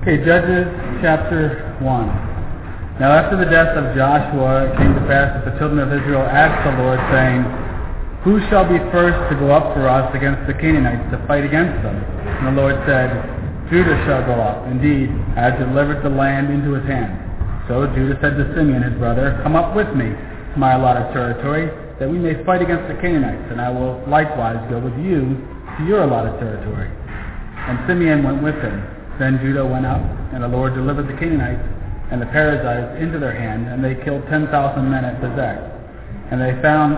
Okay, Judges chapter 1. Now after the death of Joshua, it came to pass that the children of Israel asked the Lord, saying, Who shall be first to go up for us against the Canaanites to fight against them? And the Lord said, Judah shall go up. Indeed, I have delivered the land into his hand. So Judah said to Simeon his brother, Come up with me to my allotted territory, that we may fight against the Canaanites, and I will likewise go with you to your allotted territory. And Simeon went with him. Then Judah went up, and the Lord delivered the Canaanites and the Perizzites into their hand, and they killed 10,000 men at Bezek. And they found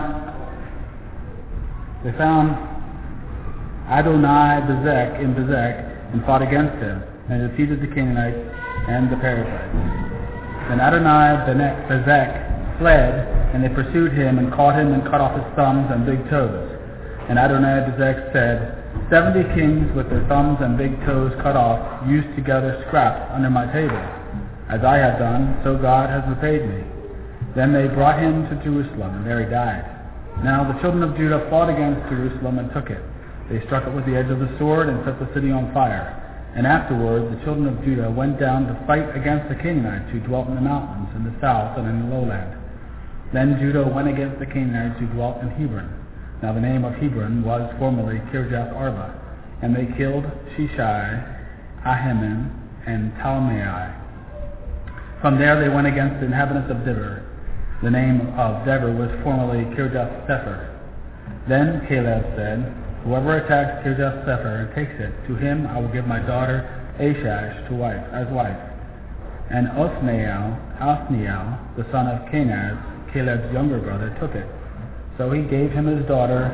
Adonai-Bezek in Bezek, and fought against him, and defeated the Canaanites and the Perizzites. Then Adonai-Bezek fled, and they pursued him, and caught him, and cut off his thumbs and big toes. And Adonai-Bezek said, 70 kings with their thumbs and big toes cut off used to gather scraps under my table. As I have done, so God has repaid me. Then they brought him to Jerusalem, and there he died. Now the children of Judah fought against Jerusalem and took it. They struck it with the edge of the sword and set the city on fire. And afterward the children of Judah went down to fight against the Canaanites who dwelt in the mountains, in the south and in the lowland. Then Judah went against the Canaanites who dwelt in Hebron. Now the name of Hebron was formerly Kirjath Arba, and they killed Sheshai, Ahiman, and Talmai. From there they went against the inhabitants of Debir. The name of Debir was formerly Kirjath Sepher. Then Caleb said, Whoever attacks Kirjath Sepher and takes it, to him I will give my daughter Ashash as wife. And Othniel, the son of Kenaz, Caleb's younger brother, took it. So he gave him his daughter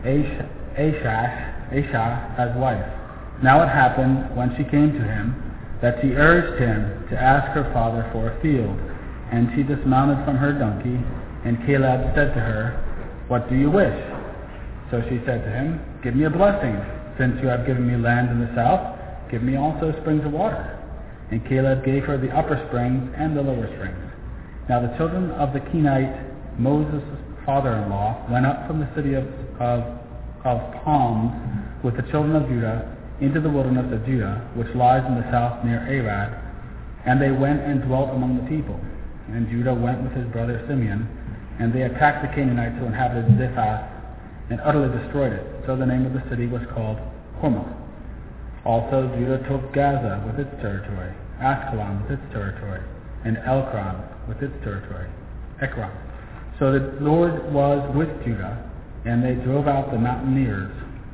Asha as wife. Now it happened, when she came to him, that she urged him to ask her father for a field. And she dismounted from her donkey, and Caleb said to her, What do you wish? So she said to him, Give me a blessing. Since you have given me land in the south, give me also springs of water. And Caleb gave her the upper springs and the lower springs. Now the children of the Kenite, Moses' father-in-law, went up from the city of Palms with the children of Judah into the wilderness of Judah, which lies in the south near Arad, and they went and dwelt among the people. And Judah went with his brother Simeon, and they attacked the Canaanites who inhabited Ziphath, and utterly destroyed it. So the name of the city was called Hormah. Also Judah took Gaza with its territory, Askelon with its territory, and Ekron with its territory. So the Lord was with Judah, and they drove out the mountaineers.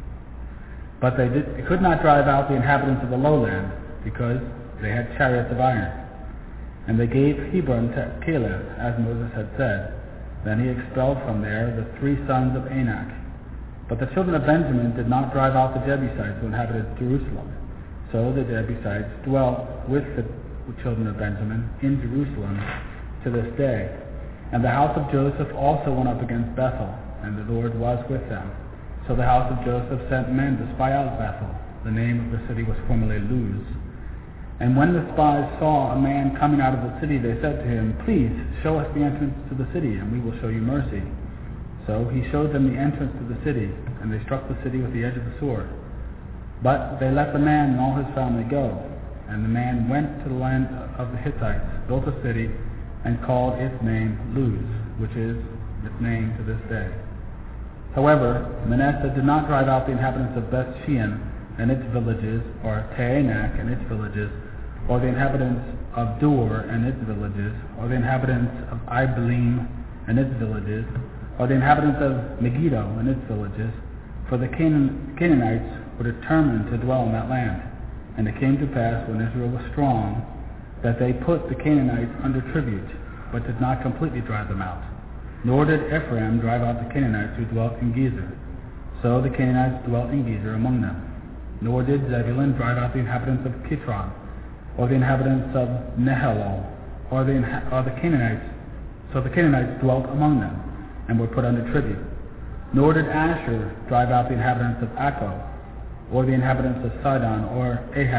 But they could not drive out the inhabitants of the lowland, because they had chariots of iron. And they gave Hebron to Caleb, as Moses had said. Then he expelled from there the 3 sons of Anak. But the children of Benjamin did not drive out the Jebusites who inhabited Jerusalem. So the Jebusites dwelt with the children of Benjamin in Jerusalem to this day. And the house of Joseph also went up against Bethel, and the Lord was with them. So the house of Joseph sent men to spy out Bethel. The name of the city was formerly Luz. And when the spies saw a man coming out of the city, they said to him, Please show us the entrance to the city, and we will show you mercy. So he showed them the entrance to the city, and they struck the city with the edge of the sword. But they let the man and all his family go. And the man went to the land of the Hittites, built a city, and called its name Luz, which is its name to this day. However, Manasseh did not drive out the inhabitants of Beth Shean and its villages, or Taanach and its villages, or the inhabitants of Dur and its villages, or the inhabitants of Ibalim and its villages, or the inhabitants of Megiddo and its villages, for the Canaanites were determined to dwell in that land. And it came to pass, when Israel was strong, that they put the Canaanites under tribute, but did not completely drive them out. Nor did Ephraim drive out the Canaanites who dwelt in Gezer. So the Canaanites dwelt in Gezer among them. Nor did Zebulun drive out the inhabitants of Kitron, or the inhabitants of Nehalol, or the Canaanites. So the Canaanites dwelt among them, and were put under tribute. Nor did Asher drive out the inhabitants of Akko, or the inhabitants of Sidon, or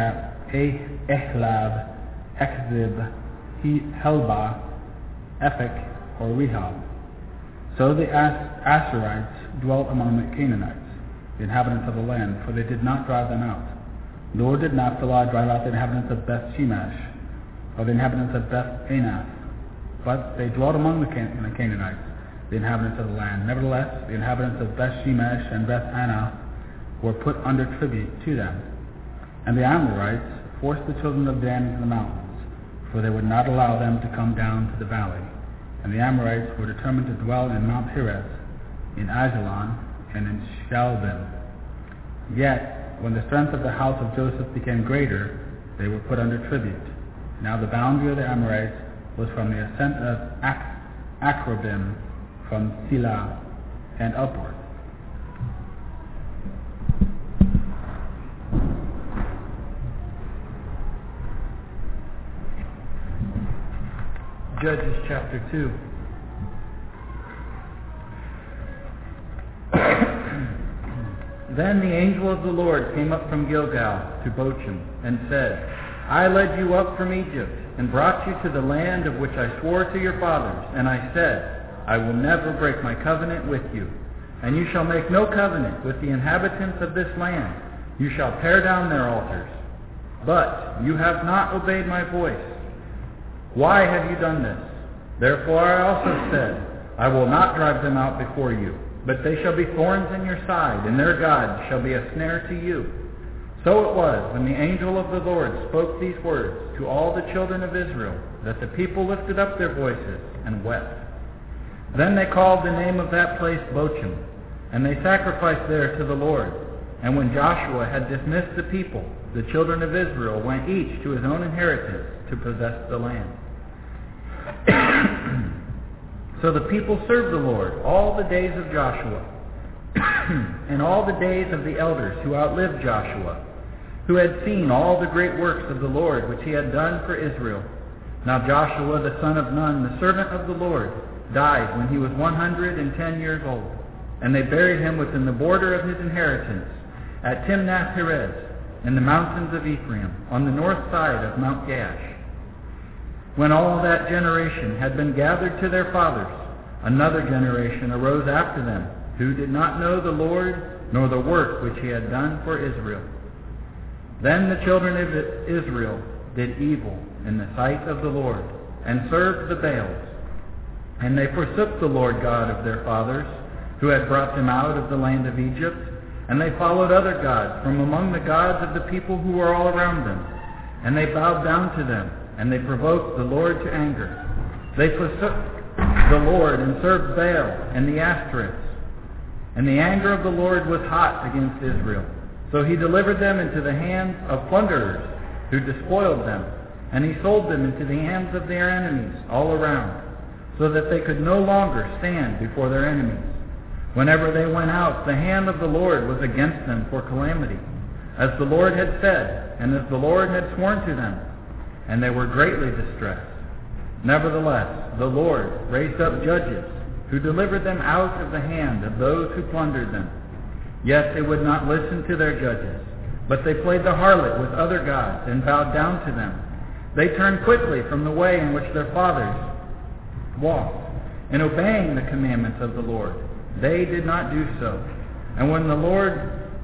Ehlab, Echzib, Helba, Ephek, or Rehob. So the Asherites dwelt among the Canaanites, the inhabitants of the land, for they did not drive them out. Nor did Naphtali drive out the inhabitants of Beth Shemesh, or the inhabitants of Beth Anath, but they dwelt among the Canaanites, the inhabitants of the land. Nevertheless, the inhabitants of Beth Shemesh and Beth Anath were put under tribute to them. And the Amorites forced the children of Dan into the mountains, for they would not allow them to come down to the valley. And the Amorites were determined to dwell in Mount Heres, in Ajalon, and in Shaalbim. Yet, when the strength of the house of Joseph became greater, they were put under tribute. Now the boundary of the Amorites was from the ascent of Akrabim, from Selah, and upward. Judges chapter 2. Then the angel of the Lord came up from Gilgal to Bochim, and said, I led you up from Egypt, and brought you to the land of which I swore to your fathers. And I said, I will never break my covenant with you, and you shall make no covenant with the inhabitants of this land. You shall tear down their altars. But you have not obeyed my voice. Why have you done this? Therefore I also said, I will not drive them out before you, but they shall be thorns in your side, and their God shall be a snare to you. So it was, when the angel of the Lord spoke these words to all the children of Israel, that the people lifted up their voices and wept. Then they called the name of that place Bochim, and they sacrificed there to the Lord. And when Joshua had dismissed the people, the children of Israel went each to his own inheritance to possess the land. So the people served the Lord all the days of Joshua, and all the days of the elders who outlived Joshua, who had seen all the great works of the Lord which he had done for Israel. Now Joshua the son of Nun, the servant of the Lord, died when he was 110 years old, and they buried him within the border of his inheritance at Timnath-Heres, in the mountains of Ephraim, on the north side of Mount Gaash. When all that generation had been gathered to their fathers, another generation arose after them, who did not know the Lord, nor the work which he had done for Israel. Then the children of Israel did evil in the sight of the Lord, and served the Baals. And they forsook the Lord God of their fathers, who had brought them out of the land of Egypt, and they followed other gods from among the gods of the people who were all around them. And they bowed down to them, and they provoked the Lord to anger. They forsook the Lord and served Baal and the Ashtoreths. And the anger of the Lord was hot against Israel. So he delivered them into the hands of plunderers, who despoiled them, and he sold them into the hands of their enemies all around, so that they could no longer stand before their enemies. Whenever they went out, the hand of the Lord was against them for calamity, as the Lord had said, and as the Lord had sworn to them, and they were greatly distressed. Nevertheless, the Lord raised up judges, who delivered them out of the hand of those who plundered them. Yet they would not listen to their judges, but they played the harlot with other gods, and bowed down to them. They turned quickly from the way in which their fathers walked, in obeying the commandments of the Lord. They did not do so. And when the Lord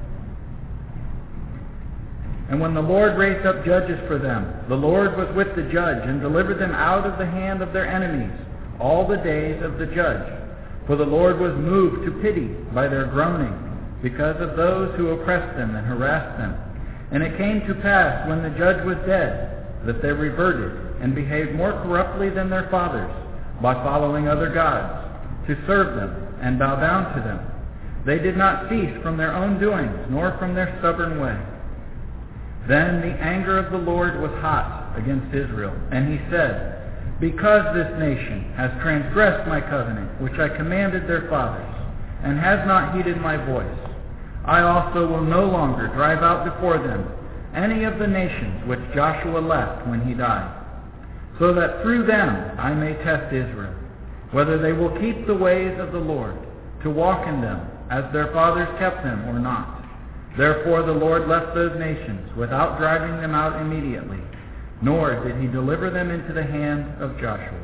raised up judges for them, the Lord was with the judge, and delivered them out of the hand of their enemies all the days of the judge. For the Lord was moved to pity by their groaning, because of those who oppressed them and harassed them. And it came to pass, when the judge was dead, that they reverted, and behaved more corruptly than their fathers, by following other gods, to serve them and bow down to them. They did not cease from their own doings, nor from their stubborn way. Then the anger of the Lord was hot against Israel, and he said, Because this nation has transgressed my covenant, which I commanded their fathers, and has not heeded my voice, I also will no longer drive out before them any of the nations which Joshua left when he died, so that through them I may test Israel, whether they will keep the ways of the Lord, to walk in them as their fathers kept them or not. Therefore the Lord left those nations without driving them out immediately, nor did he deliver them into the hand of Joshua.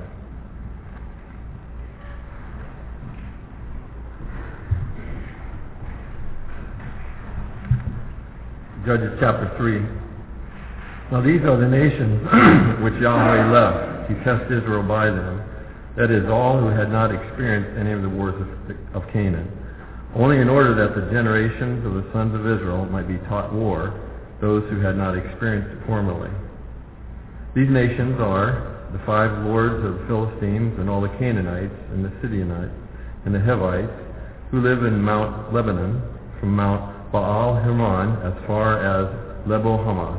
Judges chapter 3. Now these are the nations which Yahweh left to test Israel by them, that is, all who had not experienced any of the wars of Canaan, only in order that the generations of the sons of Israel might be taught war, those who had not experienced it formerly. These nations are the 5 lords of the Philistines and all the Canaanites and the Sidonites and the Hivites who live in Mount Lebanon, from Mount Baal Hermon as far as Lebo Hamath.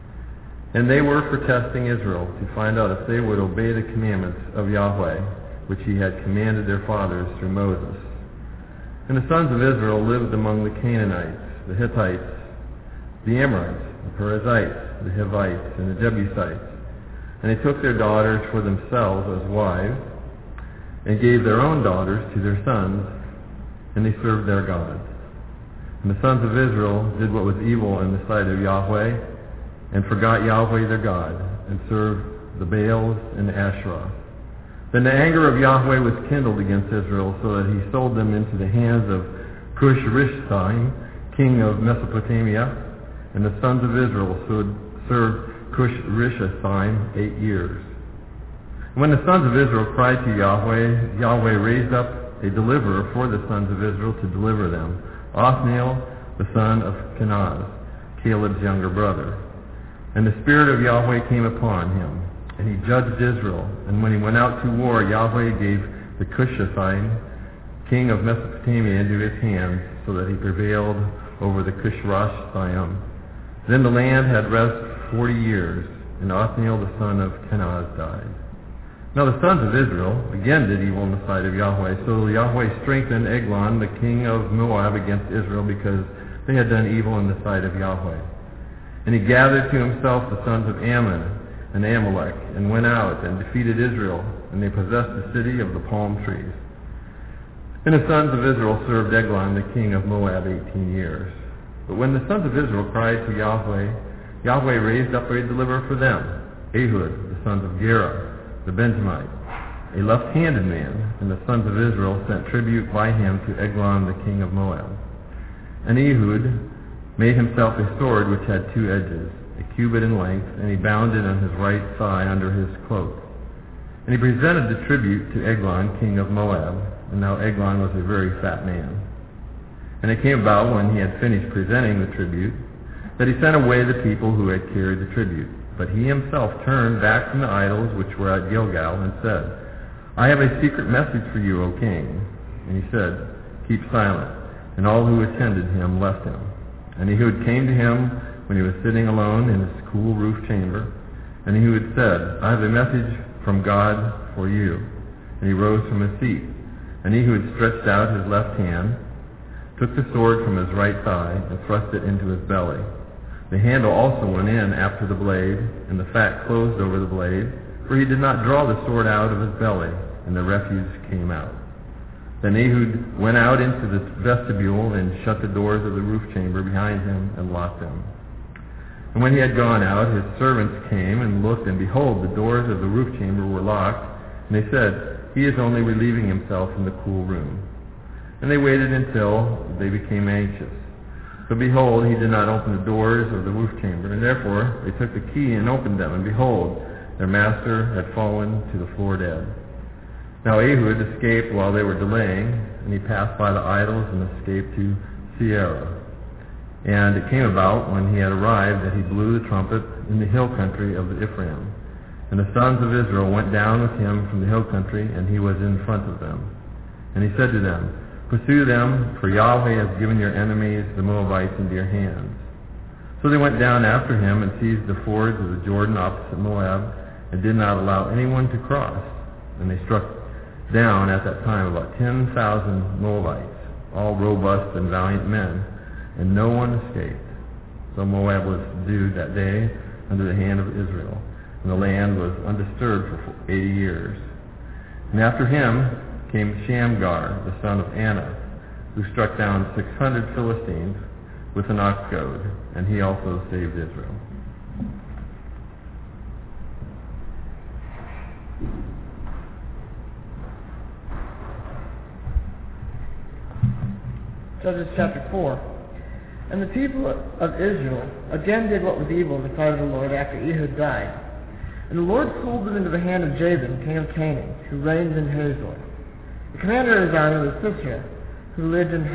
And they were for testing Israel to find out if they would obey the commandments of Yahweh, which he had commanded their fathers through Moses. And the sons of Israel lived among the Canaanites, the Hittites, the Amorites, the Perizzites, the Hivites, and the Jebusites. And they took their daughters for themselves as wives, and gave their own daughters to their sons, and they served their gods. And the sons of Israel did what was evil in the sight of Yahweh, and forgot Yahweh their God, and served the Baals and the Asherah. Then the anger of Yahweh was kindled against Israel, so that he sold them into the hands of Cush-Rishathaim, king of Mesopotamia, and the sons of Israel served Cush-Rishathaim 8 years. And when the sons of Israel cried to Yahweh, Yahweh raised up a deliverer for the sons of Israel to deliver them, Othniel, the son of Kenaz, Caleb's younger brother. And the Spirit of Yahweh came upon him, and he judged Israel. And when he went out to war, Yahweh gave the Cushathaim, king of Mesopotamia, into his hands, so that he prevailed over the Cush-Rishathaim. Then the land had rest 40 years, and Othniel the son of Kenaz died. Now the sons of Israel again did evil in the sight of Yahweh. So Yahweh strengthened Eglon, the king of Moab, against Israel, because they had done evil in the sight of Yahweh. And he gathered to himself the sons of Ammon and Amalek, and went out and defeated Israel, and they possessed the city of the palm trees. And the sons of Israel served Eglon, the king of Moab, 18 years. But when the sons of Israel cried to Yahweh, Yahweh raised up a deliverer for them, Ehud, the sons of Gera, the Benjamite, a left-handed man, and the sons of Israel sent tribute by him to Eglon, the king of Moab. And Ehud made himself a sword which had 2 edges, a cubit in length, and he bound it on his right thigh under his cloak. And he presented the tribute to Eglon, king of Moab, and now Eglon was a very fat man. And it came about, when he had finished presenting the tribute, that he sent away the people who had carried the tribute. But he himself turned back from the idols which were at Gilgal, and said, I have a secret message for you, O king. And he said, Keep silent. And all who attended him left him. And Ehud came to him when he was sitting alone in his cool roof chamber. And Ehud said, I have a message from God for you. And he rose from his seat. And Ehud stretched out his left hand, took the sword from his right thigh, and thrust it into his belly. The handle also went in after the blade, and the fat closed over the blade, for he did not draw the sword out of his belly, and the refuse came out. Then Ehud went out into the vestibule and shut the doors of the roof chamber behind him and locked them. And when he had gone out, his servants came and looked, and behold, the doors of the roof chamber were locked, and they said, He is only relieving himself in the cool room. And they waited until they became anxious. But behold, he did not open the doors of the roof chamber, and therefore they took the key and opened them, and behold, their master had fallen to the floor dead. Now Ehud escaped while they were delaying, and he passed by the idols and escaped to Sierra. And it came about, when he had arrived, that he blew the trumpet in the hill country of Ephraim. And the sons of Israel went down with him from the hill country, and he was in front of them. And he said to them, Pursue them, for Yahweh has given your enemies, the Moabites, into your hands. So they went down after him and seized the fords of the Jordan opposite Moab, and did not allow anyone to cross. And they struck down at that time about 10,000 Moabites, all robust and valiant men, and no one escaped. So Moab was subdued that day under the hand of Israel, and the land was undisturbed for 80 years. And after him came Shamgar, the son of Anna, who struck down 600 Philistines with an ox goad, and he also saved Israel. Judges chapter 4. And the people of Israel again did what was evil in the sight of the Lord after Ehud died. And the Lord sold them into the hand of Jabin, king of Canaan, who reigned in Hazor. The commander of his army was Sisera, who lived in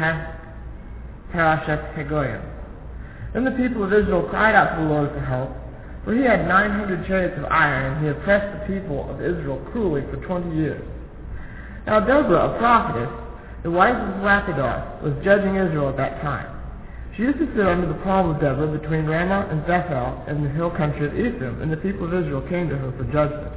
Harosheth Hagoyim. Then the people of Israel cried out to the Lord for help, for he had 900 chariots of iron, and he oppressed the people of Israel cruelly for 20 years. Now Deborah, a prophetess, the wife of Lapidoth, was judging Israel at that time. She used to sit under the palm of Deborah between Ramah and Bethel in the hill country of Ephraim, and the people of Israel came to her for judgment.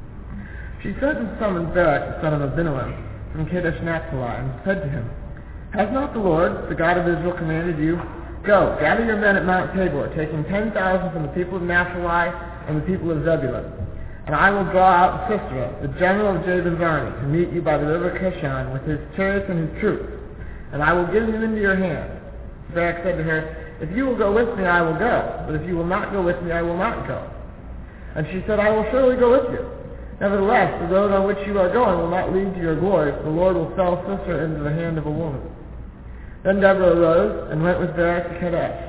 She sent and summoned Barak, the son of Abinoam, from Kadesh Naphtali, and said to him, Has not the Lord, the God of Israel, commanded you, Go, gather your men at Mount Tabor, taking 10,000 from the people of Naphtali and the people of Zebulun. And I will draw out Sisera, the general of Jabin's army, to meet you by the river Kishon with his chariots and his troops, and I will give him into your hand. Barak said to her, If you will go with me, I will go, but if you will not go with me, I will not go. And she said, I will surely go with you. Nevertheless, the road on which you are going will not lead to your glory, for the Lord will sell Sisera into the hand of a woman. Then Deborah arose and went with Barak to Kadesh.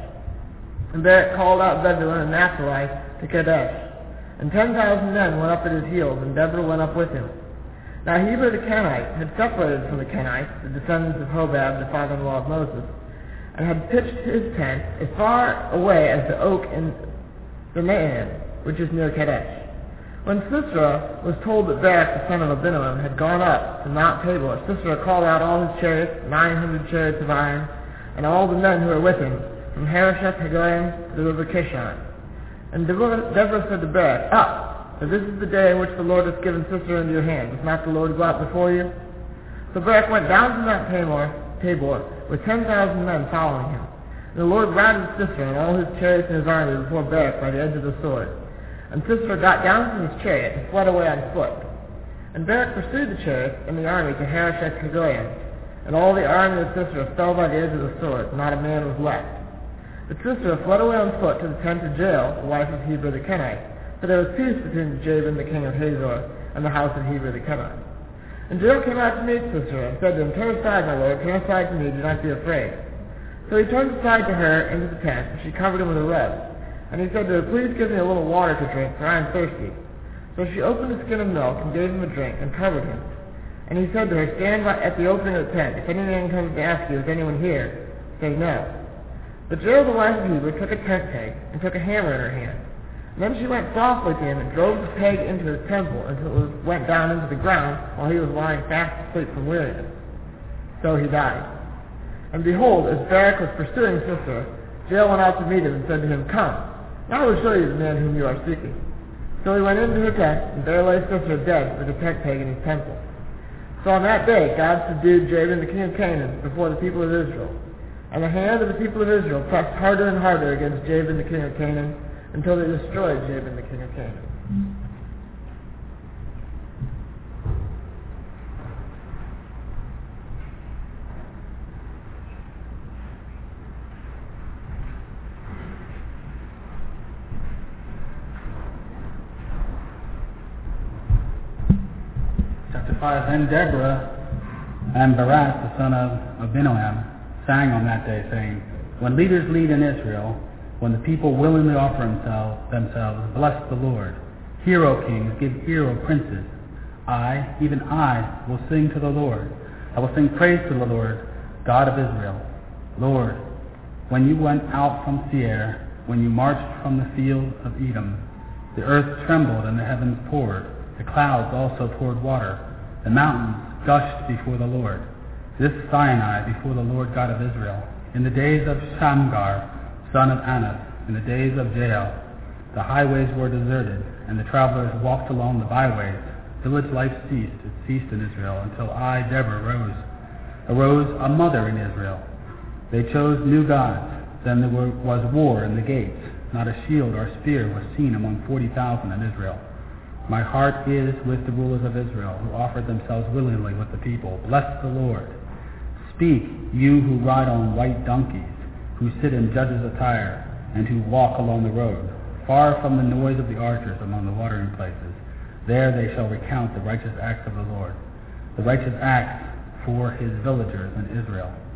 And Barak called out Zebulun and Naphtali to Kadesh. And 10,000 men went up at his heels, and Deborah went up with him. Now Heber the Kenite had separated from the Kenites, the descendants of Hobab, the father-in-law of Moses, and had pitched his tent as far away as the oak in Benaiah, which is near Kadesh. When Sisera was told that Barak the son of Abinoam had gone up to Mount Tabor, Sisera called out all his chariots, 900 chariots of iron, and all the men who were with him, from Harosheth Hagoyim to the river Kishon. And Deborah said to Barak, Up, for this is the day in which the Lord has given Sisera into your hand. Does not the Lord go out before you? So Barak went down to Mount Tabor with 10,000 men following him. And the Lord routed Sisera and all his chariots and his army before Barak by the edge of the sword. And Sisera got down from his chariot and fled away on foot. And Barak pursued the chariots and the army to Harosheth Hagoyim. And all the army of Sisera fell by the edge of the sword, not a man was left. But Sisera fled away on foot to the tent of Jael, the wife of Heber the Kenite, for there was peace between Jabin the king of Hazor and the house of Heber the Kenite. And Jael came out to meet Sisera and said to him, Turn aside, my lord, turn aside to me, do not be afraid. So he turned aside to her into the tent, and she covered him with a rug. And he said to her, Please give me a little water to drink, for I am thirsty. So she opened a skin of milk and gave him a drink and covered him. And he said to her, Stand at the opening of the tent. If anyone comes to ask you, Is anyone here? Say no. But Jael, the wife of Heber, took a tent peg and took a hammer in her hand. And then she went softly to him and drove the peg into his temple until it went down into the ground while he was lying fast asleep from weariness. So he died. And behold, as Barak was pursuing Sisera, Jael went out to meet him and said to him, Come, now I will show you the man whom you are seeking. So he went into her tent, and there lay Sisera dead with a tent peg in his temple. So on that day God subdued Jabin the king of Canaan before the people of Israel. And the hand of the people of Israel pressed harder and harder against Jabin the king of Canaan, until they destroyed Jabin the king of Canaan. Chapter 5. Then Deborah and Barak, the son of Abinoam, sang on that day, saying, When leaders lead in Israel, when the people willingly offer themselves, bless the Lord. Hear, O kings, give ear, O princes. I, even I, will sing to the Lord. I will sing praise to the Lord, God of Israel. Lord, when you went out from Seir, when you marched from the field of Edom, the earth trembled and the heavens poured. The clouds also poured water. The mountains gushed before the Lord. This Sinai before the Lord God of Israel. In the days of Shamgar, son of Anath, in the days of Jael, the highways were deserted, and the travelers walked along the byways. Village life ceased. It ceased in Israel, until I, Deborah, arose a mother in Israel. They chose new gods. Then there was war in the gates. Not a shield or spear was seen among 40,000 in Israel. My heart is with the rulers of Israel, who offered themselves willingly with the people. Bless the Lord. Speak, you who ride on white donkeys, who sit in judges' attire, and who walk along the road, far from the noise of the archers among the watering places. There they shall recount the righteous acts of the Lord, the righteous acts for his villagers in Israel.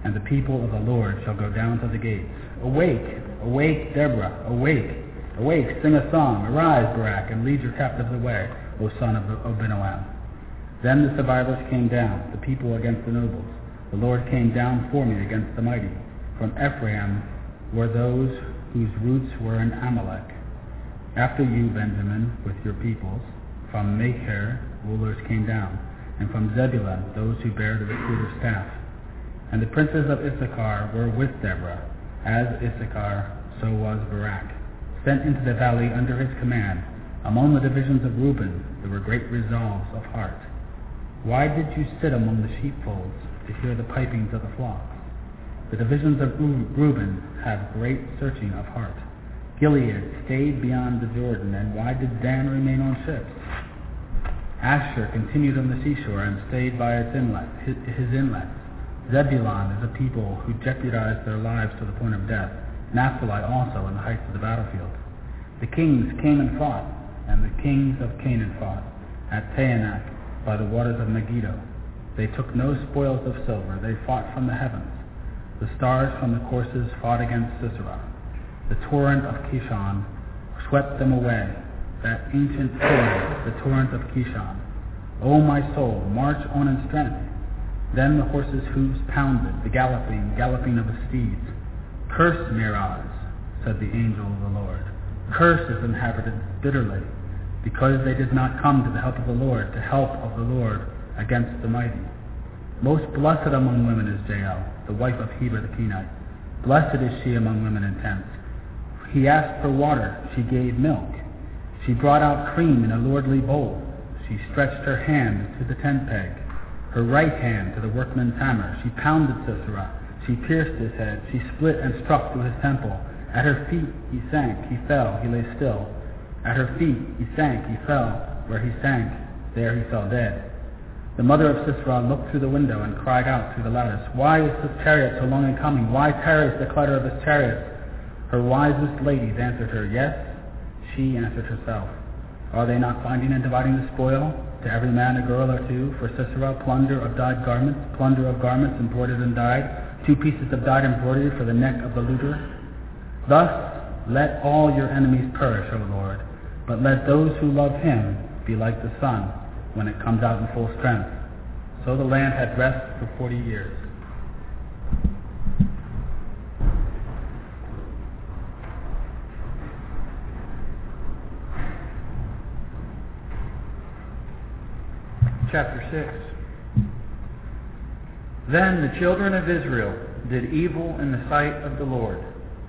and the people of the Lord shall go down to the gates. Awake, awake, Deborah, awake, awake, sing a song. Arise, Barak, and lead your captives away, O son of Abinoam. Then the survivors came down, the people against the nobles. The Lord came down for me against the mighty. From Ephraim were those whose roots were in Amalek. After you, Benjamin, with your peoples, from Machir rulers came down, and from Zebulun those who bear the recruiter's staff. And the princes of Issachar were with Deborah. As Issachar, so was Barak, sent into the valley under his command. Among the divisions of Reuben there were great resolves of heart. Why did you sit among the sheepfolds to hear the pipings of the flocks? The divisions of Reuben have great searching of heart. Gilead stayed beyond the Jordan, and why did Dan remain on ships? Asher continued on the seashore and stayed by its his inlets. Zebulun is a people who jeopardized their lives to the point of death. Naphtali also in the heights of the battlefield. The kings came and fought, and the kings of Canaan fought at Taanach by the waters of Megiddo. They took no spoils of silver. They fought from the heavens. The stars from the courses fought against Sisera. The torrent of Kishon swept them away. That ancient torrent, the torrent of Kishon. O my soul, march on in strength. Then the horses' hoofs pounded, the galloping of the steeds. Curse Meroz, said the angel of the Lord. Curse its inhabitants bitterly, because they did not come to the help of the Lord, to help of the Lord against the mighty. Most blessed among women is Jael, the wife of Heber the Kenite. Blessed is she among women in tents. He asked for water, she gave milk. She brought out cream in a lordly bowl. She stretched her hand to the tent peg, her right hand to the workman's hammer. She pounded Sisera. She pierced his head. She split and struck through his temple. At her feet he sank, he fell, he lay still. At her feet he sank, he fell. Where he sank, there he fell dead. The mother of Sisera looked through the window and cried out through the lattice, Why is this chariot so long in coming? Why tarries the clatter of his chariots? Her wisest ladies answered her, Yes. She answered herself, Are they not finding and dividing the spoil? To every man a girl or two, for Sisera, plunder of dyed garments, plunder of garments embroidered and dyed, 2 pieces of dyed embroidery for the neck of the looter. Thus let all your enemies perish, O Lord, but let those who love him be like the sun when it comes out in full strength. So the land had rest for 40 years. Chapter 6. Then the children of Israel did evil in the sight of the Lord.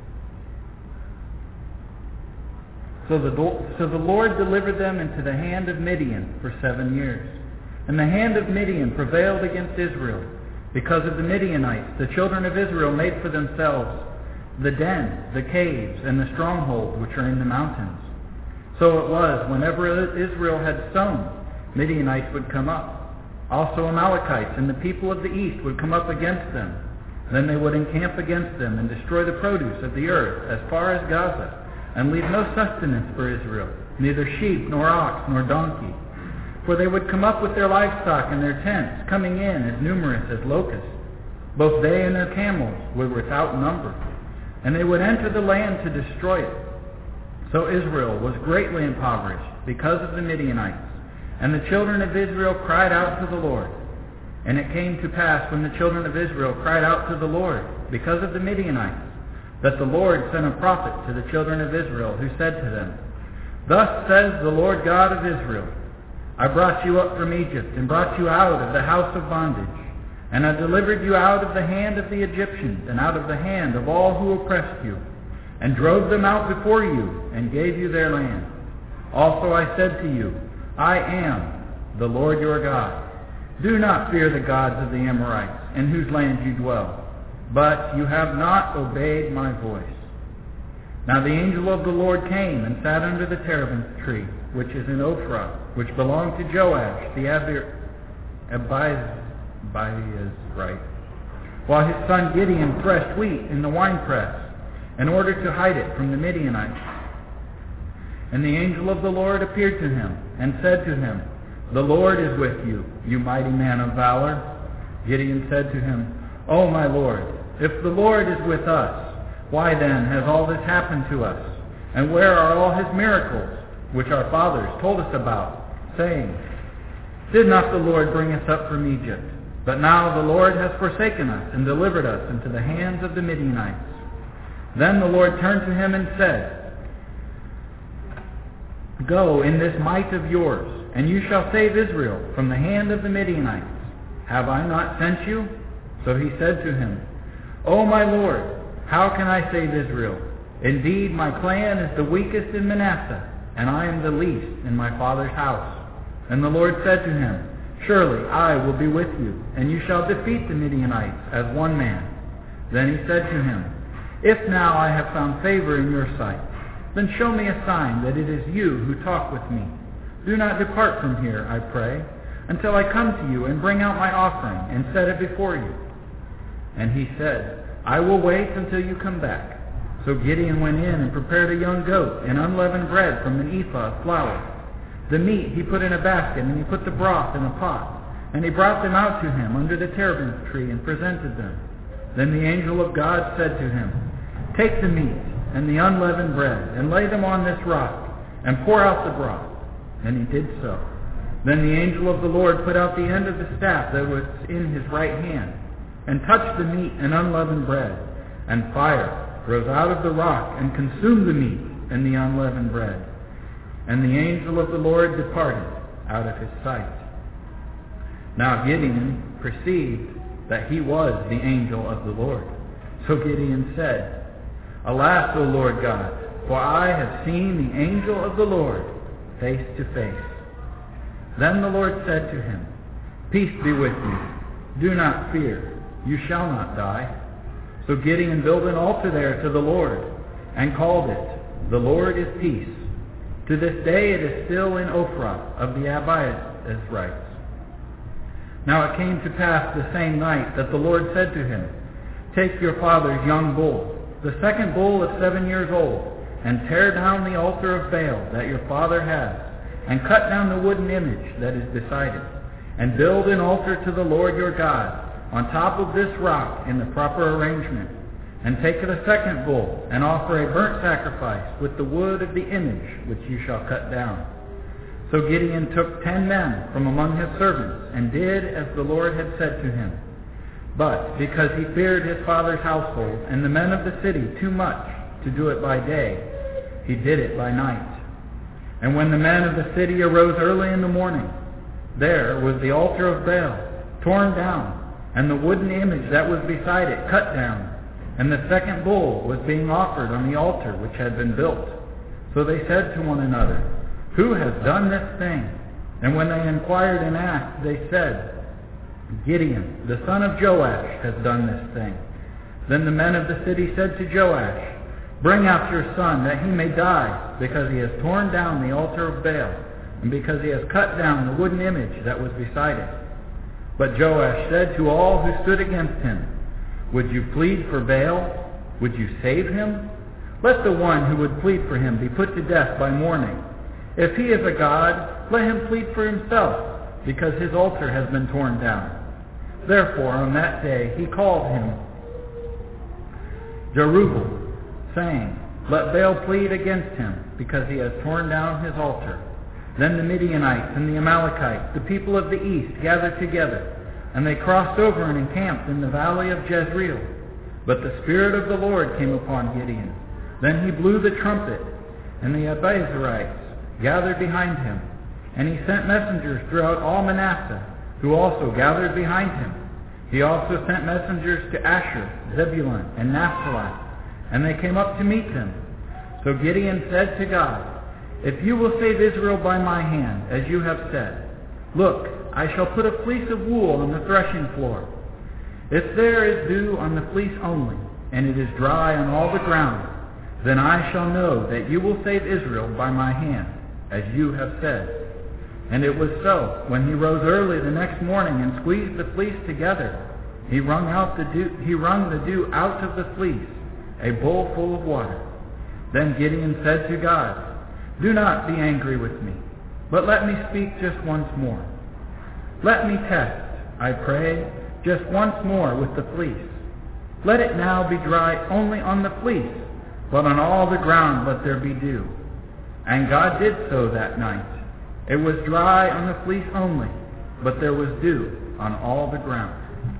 So the Lord delivered them into the hand of Midian for 7 years. And the hand of Midian prevailed against Israel. Because of the Midianites, the children of Israel made for themselves the den, the caves, and the stronghold which are in the mountains. So it was, whenever Israel had sown, Midianites would come up. Also Amalekites and the people of the east would come up against them. Then they would encamp against them and destroy the produce of the earth as far as Gaza, and leave no sustenance for Israel, neither sheep, nor ox, nor donkey. For they would come up with their livestock and their tents, coming in as numerous as locusts. Both they and their camels were without number, and they would enter the land to destroy it. So Israel was greatly impoverished because of the Midianites. And the children of Israel cried out to the Lord. And it came to pass, when the children of Israel cried out to the Lord because of the Midianites, that the Lord sent a prophet to the children of Israel, who said to them, Thus says the Lord God of Israel, I brought you up from Egypt, and brought you out of the house of bondage, and I delivered you out of the hand of the Egyptians, and out of the hand of all who oppressed you, and drove them out before you, and gave you their land. Also I said to you, I am the Lord your God. Do not fear the gods of the Amorites, in whose land you dwell. But you have not obeyed my voice. Now the angel of the Lord came and sat under the terebinth tree, which is in Ophrah, which belonged to Joash the Abiezrite, while his son Gideon threshed wheat in the winepress, in order to hide it from the Midianites. And the angel of the Lord appeared to him, and said to him, The Lord is with you, you mighty man of valor. Gideon said to him, "O my Lord, if the Lord is with us, why then has all this happened to us? And where are all his miracles, which our fathers told us about, saying, 'Did not the Lord bring us up from Egypt?' But now the Lord has forsaken us and delivered us into the hands of the Midianites." Then the Lord turned to him and said, "Go in this might of yours, and you shall save Israel from the hand of the Midianites. Have I not sent you?" So he said to him, "O my Lord, how can I save Israel? Indeed, my clan is the weakest in Manasseh, and I am the least in my father's house." And the Lord said to him, "Surely I will be with you, and you shall defeat the Midianites as one man." Then he said to him, "If now I have found favor in your sight, then show me a sign that it is you who talk with me. Do not depart from here, I pray, until I come to you and bring out my offering and set it before you." And he said, "I will wait until you come back." So Gideon went in and prepared a young goat and unleavened bread from an ephah of flour. The meat he put in a basket, and he put the broth in a pot. And he brought them out to him under the terebinth tree and presented them. Then the angel of God said to him, "Take the meat and the unleavened bread, and lay them on this rock, and pour out the broth." And he did so. Then the angel of the Lord put out the end of the staff that was in his right hand, and touched the meat and unleavened bread. And fire rose out of the rock, and consumed the meat and the unleavened bread. And the angel of the Lord departed out of his sight. Now Gideon perceived that he was the angel of the Lord. So Gideon said, "Alas, O Lord God, for I have seen the angel of the Lord face to face." Then the Lord said to him, "Peace be with you. Do not fear. You shall not die." So Gideon built an altar there to the Lord, and called it, "The Lord is Peace." To this day it is still in Ophrah of the Abiezrites. Now it came to pass the same night that the Lord said to him, "Take your father's young bull, the second bull of 7 years old, and tear down the altar of Baal that your father has, and cut down the wooden image that is beside it, and build an altar to the Lord your God on top of this rock in the proper arrangement. And take the second bull, and offer a burnt sacrifice with the wood of the image which you shall cut down." So Gideon took 10 men from among his servants, and did as the Lord had said to him. But because he feared his father's household and the men of the city too much to do it by day, he did it by night. And when the men of the city arose early in the morning, there was the altar of Baal torn down, and the wooden image that was beside it cut down, and the second bull was being offered on the altar which had been built. So they said to one another, "Who has done this thing?" And when they inquired and asked, they said, "Gideon, the son of Joash, has done this thing." Then the men of the city said to Joash, "Bring out your son, that he may die, because he has torn down the altar of Baal, and because he has cut down the wooden image that was beside it." But Joash said to all who stood against him, "Would you plead for Baal? Would you save him? Let the one who would plead for him be put to death by morning. If he is a god, let him plead for himself, because his altar has been torn down." Therefore on that day he called him Jerubbaal, saying, "Let Baal plead against him, because he has torn down his altar." Then the Midianites and the Amalekites, the people of the east, gathered together, and they crossed over and encamped in the valley of Jezreel. But the Spirit of the Lord came upon Gideon. Then he blew the trumpet, and the Abiezrites gathered behind him. And he sent messengers throughout all Manasseh, who also gathered behind him. He also sent messengers to Asher, Zebulun, and Naphtali, and they came up to meet him. So Gideon said to God, "If you will save Israel by my hand, as you have said, look, I shall put a fleece of wool on the threshing floor. If there is dew on the fleece only, and it is dry on all the ground, then I shall know that you will save Israel by my hand, as you have said." And it was so, when he rose early the next morning and squeezed the fleece together, he wrung the dew out of the fleece, a bowl full of water. Then Gideon said to God, "Do not be angry with me, but let me speak just once more. Let me test, I pray, just once more with the fleece. Let it now be dry only on the fleece, but on all the ground let there be dew. And God did so that night. It was dry on the fleece only, but there was dew on all the ground.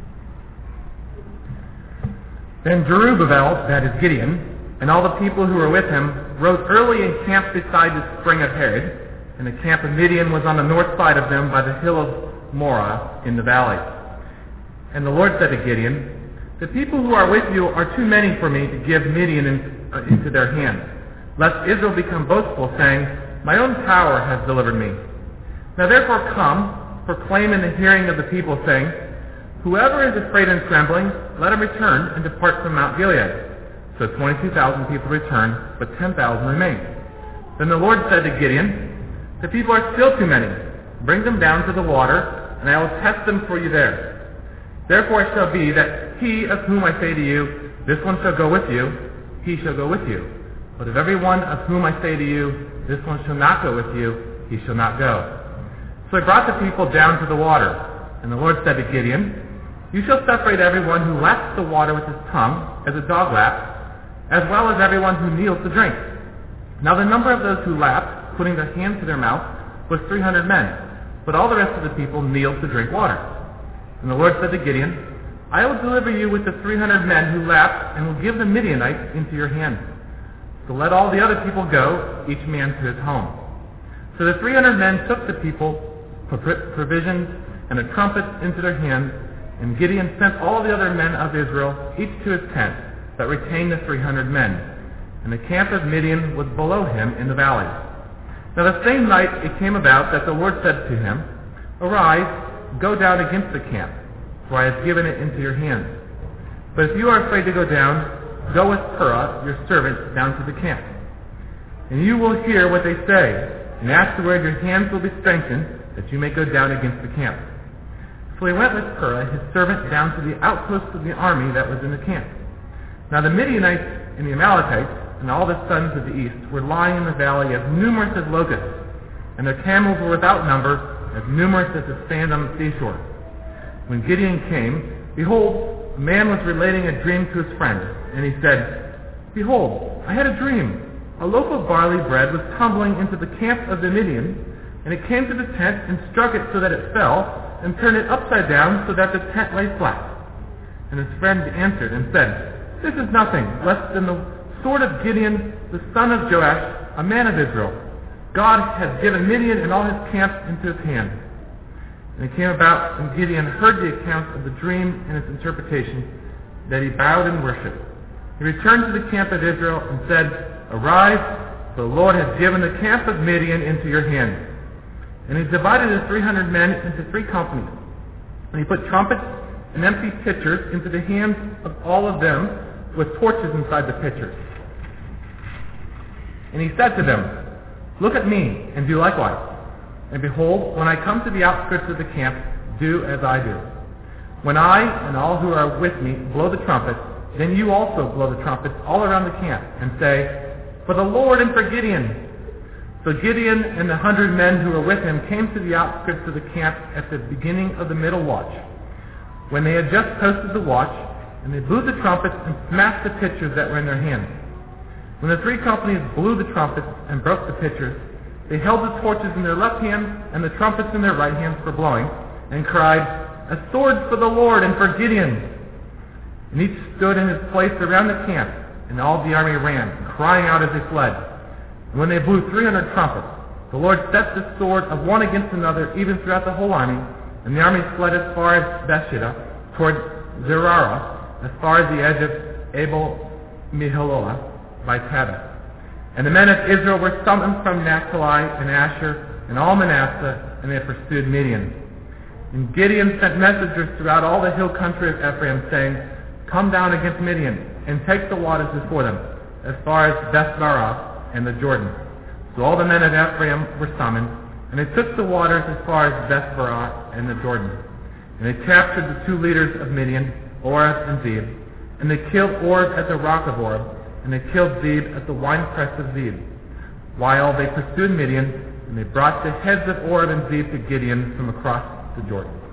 Then Jerubbaal, that is Gideon, and all the people who were with him rose early and camped beside the spring of Harod, and the camp of Midian was on the north side of them by the hill of Morah in the valley. And the Lord said to Gideon, the people who are with you are too many for me to give Midian into their hand, lest Israel become boastful, saying, my own power has delivered me. Now therefore come, proclaim in the hearing of the people, saying, whoever is afraid and trembling, let him return and depart from Mount Gilead. So 22,000 people returned, but 10,000 remained. Then the Lord said to Gideon, the people are still too many. Bring them down to the water, and I will test them for you there. Therefore it shall be that he of whom I say to you, this one shall go with you, he shall go with you. But of every one of whom I say to you, this one shall not go with you, he shall not go. So he brought the people down to the water. And the Lord said to Gideon, you shall separate everyone who laps the water with his tongue, as a dog laps, as well as everyone who kneels to drink. Now the number of those who lapped, putting their hand to their mouth, was 300 men. But all the rest of the people kneeled to drink water. And the Lord said to Gideon, I will deliver you with the 300 men who lapped, and will give the Midianites into your hand. So let all the other people go, each man to his home. So the 300 men took the people provisions and a trumpet into their hands, and Gideon sent all the other men of Israel, each to his tent, but retained the 300 men. And the camp of Midian was below him in the valley. Now the same night it came about that the Lord said to him, arise, go down against the camp, for I have given it into your hands. But if you are afraid to go down, go with Purah, your servant, down to the camp. And you will hear what they say, and afterward your hands will be strengthened, that you may go down against the camp. So he went with Purah, his servant, down to the outpost of the army that was in the camp. Now the Midianites and the Amalekites, and all the sons of the east, were lying in the valley as numerous as locusts, and their camels were without number, as numerous as the sand on the seashore. When Gideon came, behold, a man was relating a dream to his friend, and he said, behold, I had a dream. A loaf of barley bread was tumbling into the camp of the Midian, and it came to the tent and struck it so that it fell, and turned it upside down so that the tent lay flat. And his friend answered and said, this is nothing less than the sword of Gideon, the son of Joash, a man of Israel. God has given Midian and all his camp into his hand. And it came about when Gideon heard the account of the dream and its interpretation, that he bowed in worship. He returned to the camp of Israel and said, arise, for the Lord has given the camp of Midian into your hand. And he divided his 300 men into 3 companies. And he put trumpets and empty pitchers into the hands of all of them, with torches inside the pitchers. And he said to them, look at me, and do likewise. And behold, when I come to the outskirts of the camp, do as I do. When I and all who are with me blow the trumpet, then you also blow the trumpets all around the camp, and say, for the Lord and for Gideon. So Gideon and the 100 men who were with him came to the outskirts of the camp at the beginning of the middle watch, when they had just posted the watch, and they blew the trumpets and smashed the pitchers that were in their hands. When the 3 companies blew the trumpets and broke the pitchers, they held the torches in their left hands and the trumpets in their right hands for blowing, and cried, a sword for the Lord and for Gideon. And each stood in his place around the camp, and all the army ran, crying out as they fled. And when they blew 300 trumpets, the Lord set the sword of one against another even throughout the whole army, and the army fled as far as Beersheba, toward Zerara, as far as the edge of Abel-Meholah by Tabith. And the men of Israel were summoned from Naphtali and Asher and all Manasseh, and they pursued Midian. And Gideon sent messengers throughout all the hill country of Ephraim, saying, come down against Midian, and take the waters before them, as far as Beth-barah and the Jordan. So all the men of Ephraim were summoned, and they took the waters as far as Beth-barah and the Jordan. And they captured the 2 leaders of Midian, Oreb and Zeb, and they killed Oreb at the rock of Oreb, and they killed Zeb at the winepress of Zeb, while they pursued Midian, and they brought the heads of Oreb and Zeb to Gideon from across the Jordan.